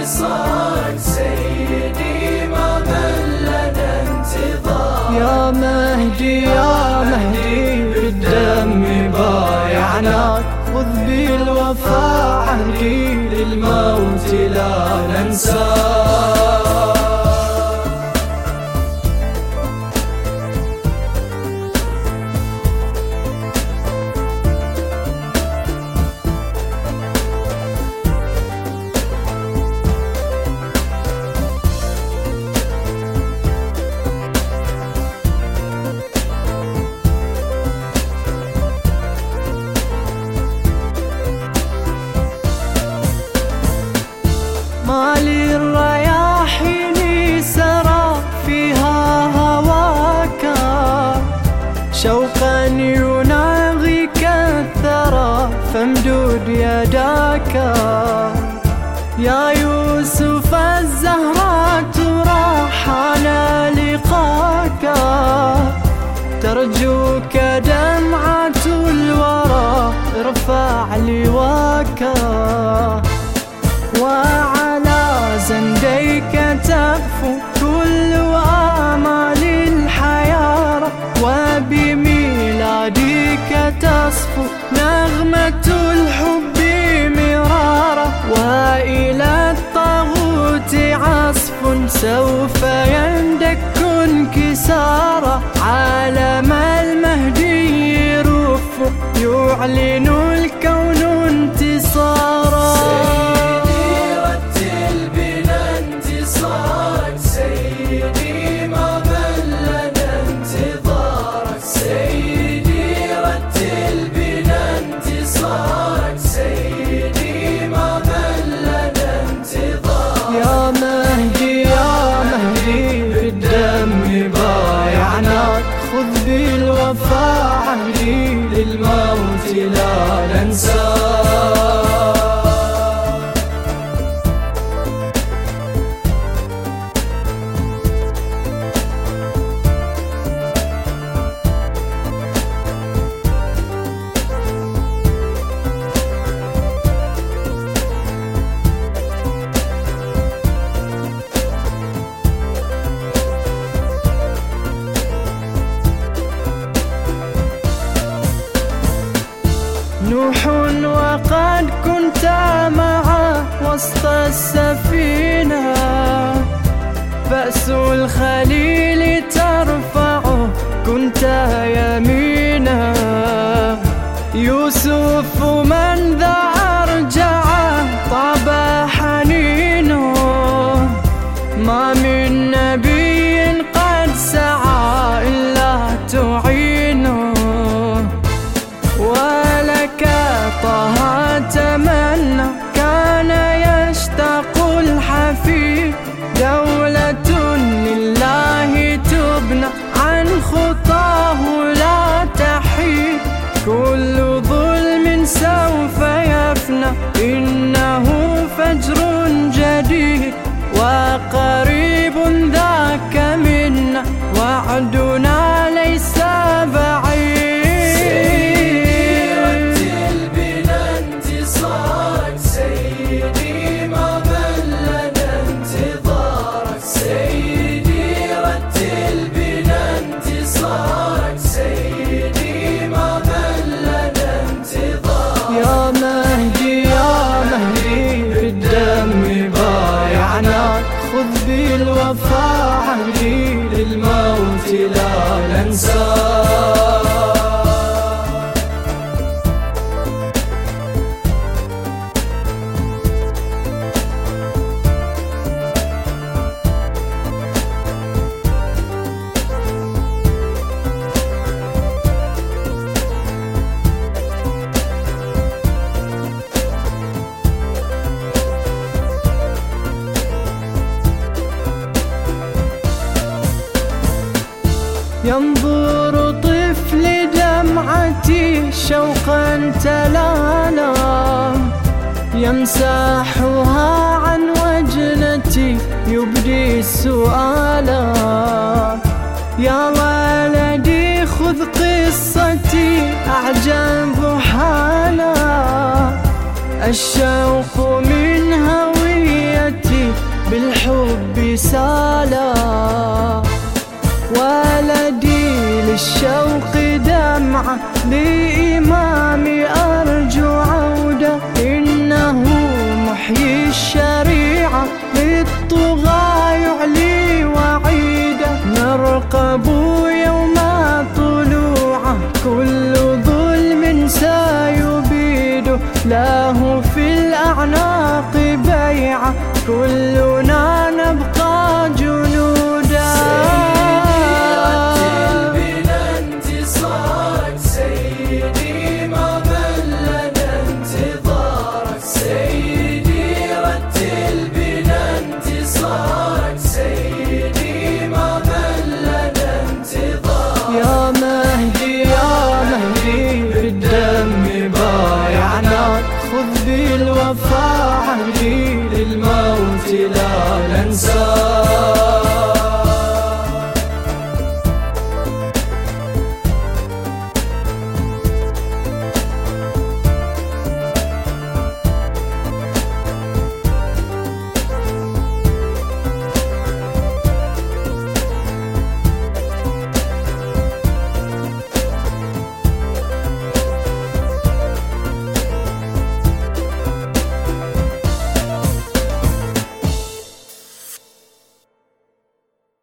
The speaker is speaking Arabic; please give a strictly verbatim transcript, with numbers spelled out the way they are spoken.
انتصارك سيدي ما بلنا انتظار. يا مهدي يا مهدي بالدم بايعناك، خذ بالوفا عهدي للموت لا ننساك. ما للرياحين سرى فيها هواك، شوقا يناغيك الثرى فامدد يداك. يا يوسف الزهراء ترى حان لقاك، ترجوك دمعة الورى ارفع لواك. وعلى زنديك تغفو كل آمال الحياة، وبميلادك تصفو نغمة الحب مرارا. وإلى الطاغوت عصف سوف يندك انكسارا، عالم المهدي رف يعلن الكون انتصارا. خذ بالوفا عهدي للموت لا ننساك. نوح وقد كنت معه وسط السفينة، بأس الخليل ترفعه كنت يمينا. يوسف من ذا أرجعه طاب حنينه، ما من نبي قد سعى إلا تعينه. ولك طه تمنى كان يشتاق الحفيد، دولة لله تبنى عن خطاه لا تحيد. كل ظلم سوف يفنى إنه فجر جديد، وقريب ذاك منا وعدنا ليس بعيد. خذ بالوفا عهدي للموت لا ننساك. ينظر طفل دمعتي شوقا تلالا، يمسحها عن وجنتي يبدي السؤالا. يا ولدي خذ قصتي أعجب حالا، الشوق من هويتي له في الأعناق بيعة، كلنا نبقى جنودا. سيدي رتل بنا انتصارك، سيدي ما ملنا انتظارك. سيدي رتل بنا انتصارك، سيدي ما ملنا انتظارك. يا مهدي يا مهدي بالدم بايعناك، خذ بالوفا عهدي للموت لا ننساك.